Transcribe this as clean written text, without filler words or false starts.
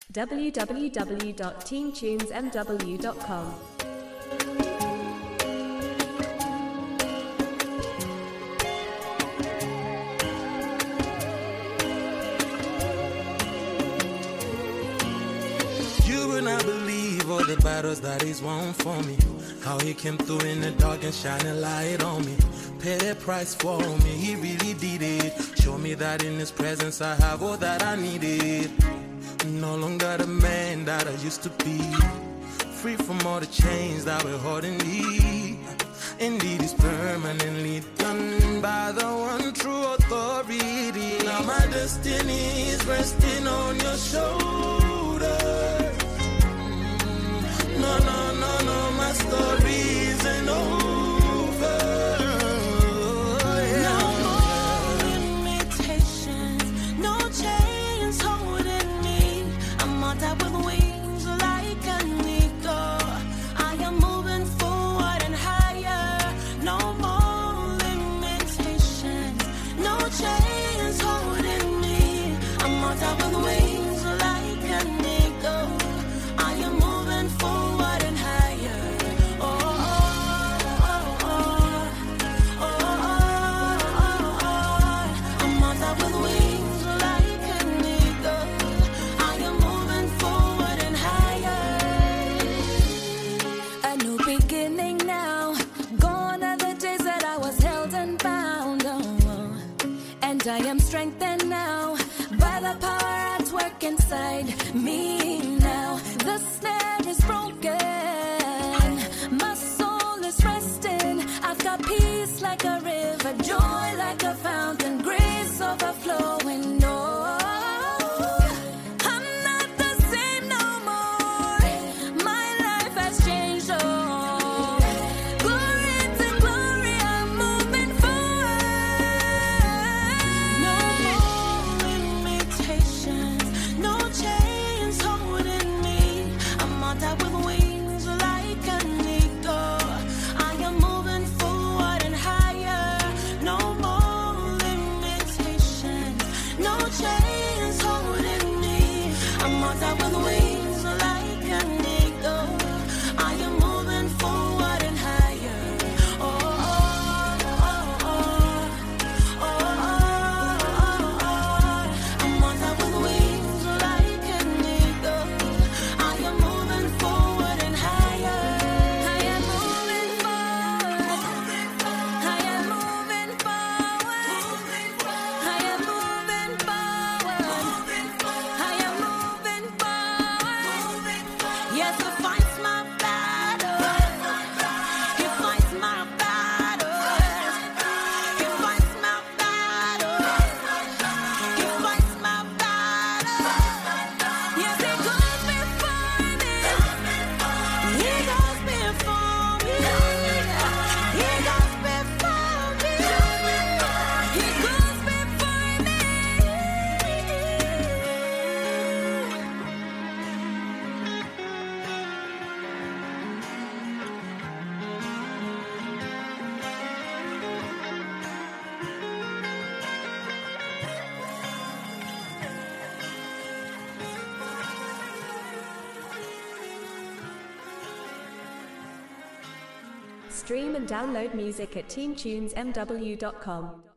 www.teentunesmw.com. You will not believe all the battles that he's won for me. How he came through in the dark and shine a light on me. Paid a price for me, he really did it. Show me that in his presence I have all that I needed. No longer the man that I used to be. Free from all the chains that were holding me. Indeed, it's permanently done by the one true authority. Now my destiny is resting on your shoulder. No, no, no, no, my story isn't over. No more limitations, no chains holding me. I'm on top with wings like an eagle. I am moving forward and higher. No more limitations, no chains holding me. I'm on top with wings like an eagle. I am moving forward and higher. Oh, oh, oh, oh, oh, oh, oh. I'm on top with wings like an eagle. I am moving forward and higher. A new beginning now. Gone are the days that I was held and bound. Oh, and I am strengthened now by the power at work inside me now. The snare is broken, my soul is resting. I've got peace like a river, joy like a fountain, grace overflowing. Oh, I'm not the same no more. My life has changed. Oh, glory to glory, I'm moving forward. No more limitations, no chains holding me. I'm on top with wings like an eagle. I am moving forward and higher. No more limitations, no chains holding me. I'm on top with wings like an eagle. I am moving forward and higher. Oh, oh, oh, oh, oh, oh, oh. I'm on top with wings like an eagle. I am moving forward and higher. I am moving forward. I am moving forward. I am moving forward. I am moving forward. Yes, he fights my battles. He fights my battles. He fights my battles. He fights my battles. Yes, he goes before me. He goes before me. He goes before me. He goes before me. Stream and download music at teentunesmw.com.